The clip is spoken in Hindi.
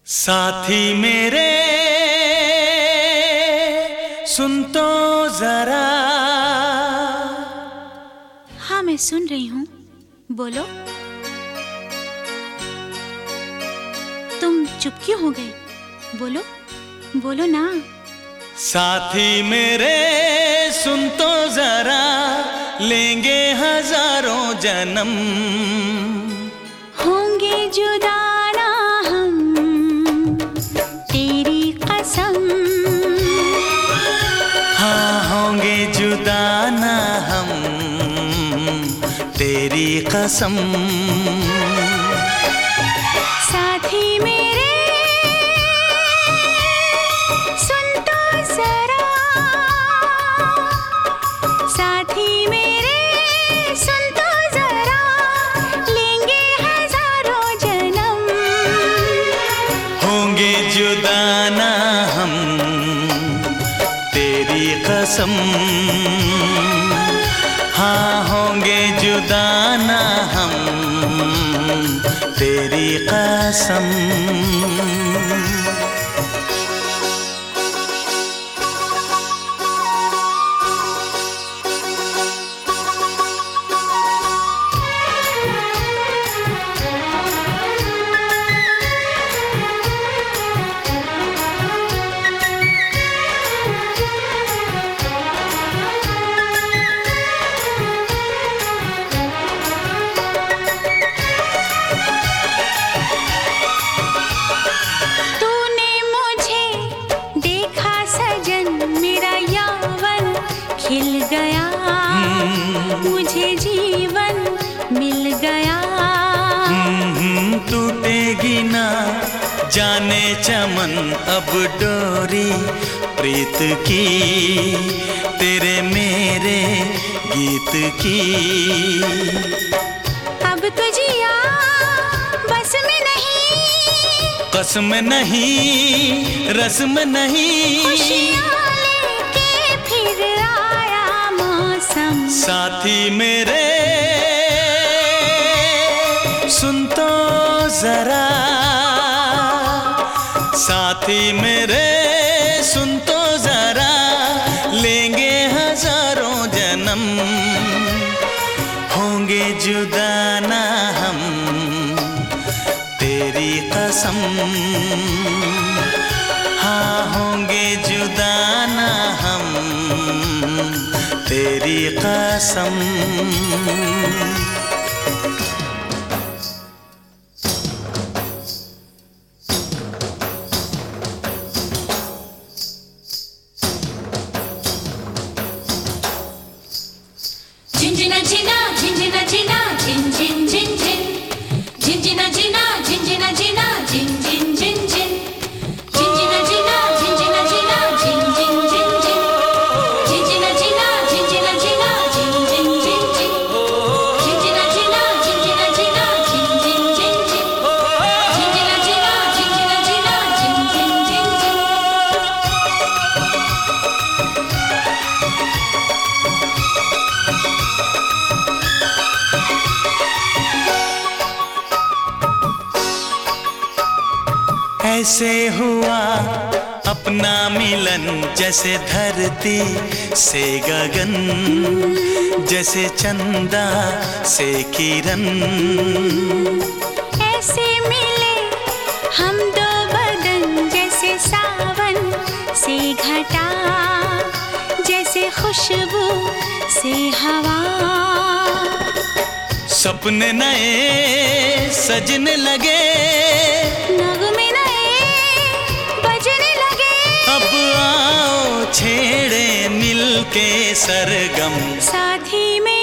साथी मेरे सुन तो जरा। हाँ, मैं सुन रही हूँ, बोलो। तुम चुप क्यों हो गए? बोलो बोलो ना। साथी मेरे सुन तो जरा, लेंगे हजारों जन्म, होंगे जुदा ना हम, तेरी कसम। हाँ, होंगे जुदा ना हम, तेरी कसम। साथी मेरे सुन तो जरा, साथी मेरे सुन तो जरा, लेंगे हजारों जन्म, होंगे जुदा ना हम, तेरी कसम। हाँ, होंगे जुदा ना हम, तेरी कसम। खिल गया, मुझे जीवन मिल गया। टूटेगी ना जाने चमन अब डोरी प्रीत की, तेरे मेरे गीत की। अब तो जिया बस में नहीं, कसम नहीं, रस्म नहीं, खुशियाँ लेके फिर आया मौसम। साथी मेरे सुन तो जरा, साथी मेरे सुन तो जरा, लेंगे हजारों जन्म, होंगे जुदा ना हम, तेरी कसम। हाँ, होंगे जुदा ना हम, तेरी कसम। झिंझिना झिना झिंझिना झिना झिन झिन झिन झिन, झिंझिना झिना झिंझिना झिना झिन झिन झिन झिन, झिंझिना झिना झिंझिना झिना झिन झिन झिन झिन, झिंझिना झिना झिंझिना झिना झिन झिन झिन झिन, झिंझिना झिना झिंझिना झिना झिन झिन झिन झिन, झिंझिना झिना झिंझिना झिना झिन झिन झिन झिन। ऐसे हुआ अपना मिलन, जैसे धरती से गगन, जैसे चंदा से किरण। ऐसे मिले हम दो बदन, जैसे सावन से घटा, जैसे खुशबू से हवा। सपने नए सजने लगे, नगमे नए बजने लगे। अब आओ छेड़े मिलके सरगम, साथी में